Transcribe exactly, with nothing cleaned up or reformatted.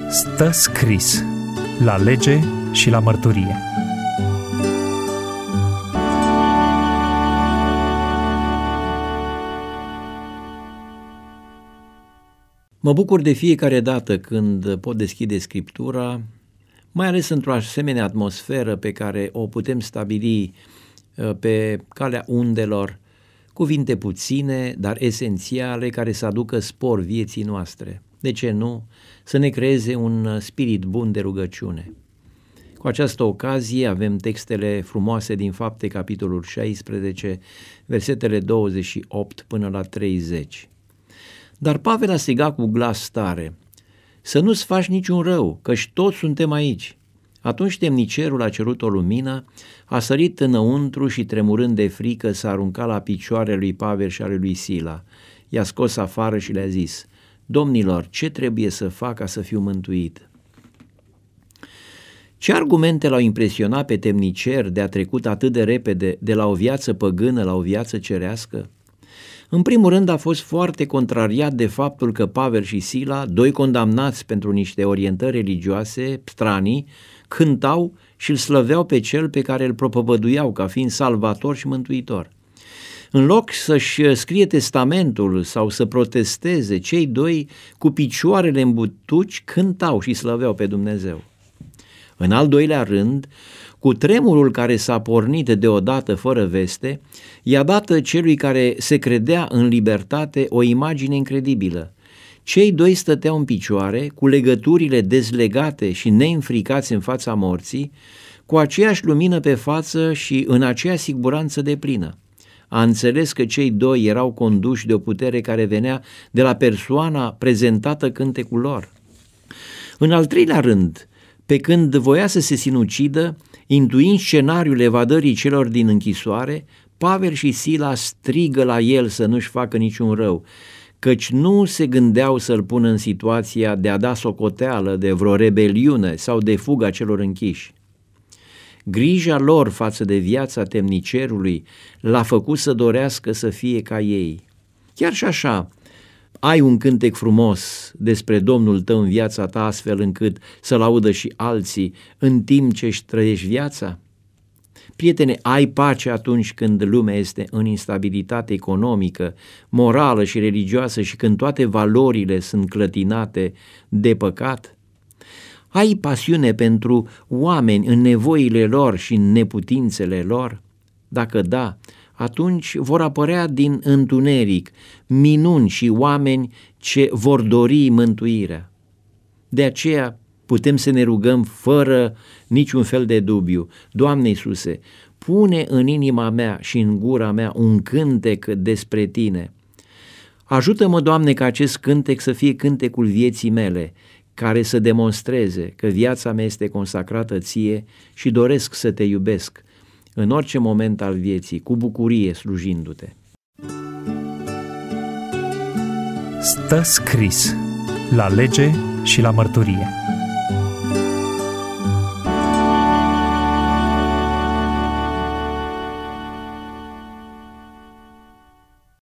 Stă scris la lege și la mărturie. Mă bucur de fiecare dată când pot deschide Scriptura, mai ales într-o asemenea atmosferă pe care o putem stabili pe calea undelor, cuvinte puține, dar esențiale, care să aducă spor vieții noastre. De ce nu? Să ne creeze un spirit bun de rugăciune. Cu această ocazie avem textele frumoase din Fapte, capitolul șaisprezece, versetele douăzeci și opt până la treizeci. Dar Pavel a strigat cu glas tare: să nu-ți faci niciun rău, căci toți suntem aici. Atunci temnicerul a cerut o lumină, a sărit înăuntru și, tremurând de frică, s-a aruncat la picioarele lui Pavel și ale lui Sila. I-a scos afară și le-a zis: domnilor, ce trebuie să fac ca să fiu mântuit? Ce argumente l-au impresionat pe temnicer de a trecut atât de repede de la o viață păgână la o viață cerească? În primul rând a fost foarte contrariat de faptul că Pavel și Sila, doi condamnați pentru niște orientări religioase stranii, cântau și îl slăveau pe cel pe care îl propovăduiau ca fiind salvator și mântuitor. În loc să-și scrie testamentul sau să protesteze, cei doi, cu picioarele în butuci, cântau și slăveau pe Dumnezeu. În al doilea rând, cu tremurul care s-a pornit deodată fără veste, i-a dat celui care se credea în libertate o imagine incredibilă. Cei doi stăteau în picioare, cu legăturile dezlegate și neînfricați în fața morții, cu aceeași lumină pe față și în aceeași siguranță deplină. A înțeles că cei doi erau conduși de o putere care venea de la persoana prezentată cântecul lor. În al treilea rând, pe când voia să se sinucidă, intuind scenariul evadării celor din închisoare, Pavel și Sila strigă la el să nu-și facă niciun rău, căci nu se gândeau să-l pună în situația de a da socoteală de vreo rebeliune sau de fuga celor închiși. Grija lor față de viața temnicerului l-a făcut să dorească să fie ca ei. Chiar și așa, ai un cântec frumos despre Domnul tău în viața ta, astfel încât să-l audă și alții în timp ce își trăiești viața? Prietene, ai pace atunci când lumea este în instabilitate economică, morală și religioasă și când toate valorile sunt clătinate de păcat? Ai pasiune pentru oameni în nevoile lor și în neputințele lor? Dacă da, atunci vor apărea din întuneric minuni și oameni ce vor dori mântuirea. De aceea putem să ne rugăm fără niciun fel de dubiu: Doamne Iisuse, pune în inima mea și în gura mea un cântec despre Tine. Ajută-mă, Doamne, ca acest cântec să fie cântecul vieții mele, care să demonstreze că viața mea este consacrată Ție și doresc să Te iubesc în orice moment al vieții, cu bucurie slujindu-Te. Stă scris la lege și la mărturie.